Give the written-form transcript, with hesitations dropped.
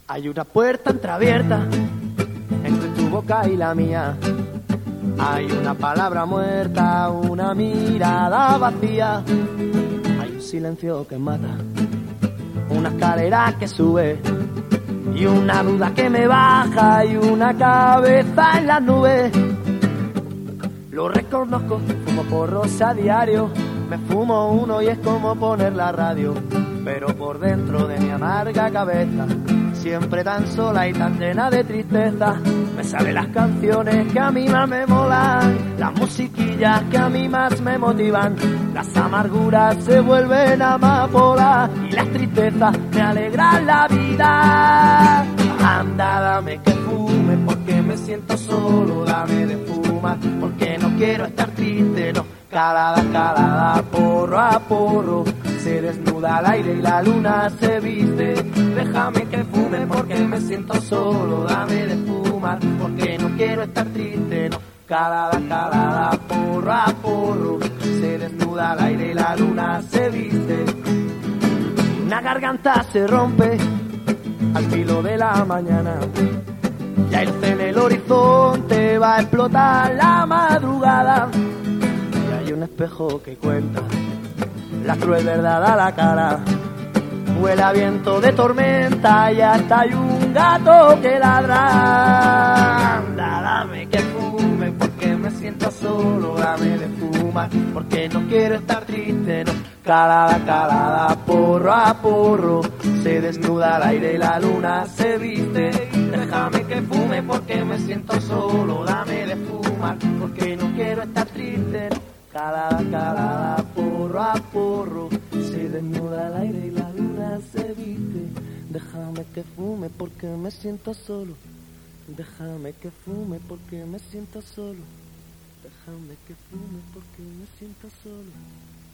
Hay una puerta entreabierta entre tu boca y la mía. Hay una palabra muerta, una mirada vacía. Hay un silencio que mata, una escalera que sube y una duda que me baja y una cabeza en las nubes. Lo reconozco, fumo porros a diario, me fumo uno y es como poner la radio. Pero por dentro de mi amarga cabeza, siempre tan sola y tan llena de tristeza, me salen las canciones que a mí más me molan, las musiquillas que a mí más me motivan. Las amarguras se vuelven amapolas y las tristezas me alegran la vida. Anda, dame que fume porque me siento solo, dame de fumar porque no quiero estar triste, no. Calada, porro a porro, se desnuda al aire y la luna se viste. Déjame que fume porque me siento solo, dame de fumar porque no quiero estar triste, no. Calada, porro a porro, se desnuda al aire y la luna se viste. Una garganta se rompe al filo de la mañana, ya el en el horizonte va a explotar la madrugada. Y hay un espejo que cuenta la cruel verdad a la cara. Huele a viento de tormenta y hasta hay un gato que ladra. Anda, dame que fume porque me siento solo, dame de fumar porque no quiero estar triste, no. Calada, porro a porro, se desnuda al aire y la luna se viste. Déjame que fume porque me siento solo, dame de fumar porque no quiero estar triste, no. Calada, porro a porro, se desnuda al aire y la luna se viste. Déjame que fume porque me siento solo, déjame que fume porque me siento solo, déjame que fume porque me siento solo.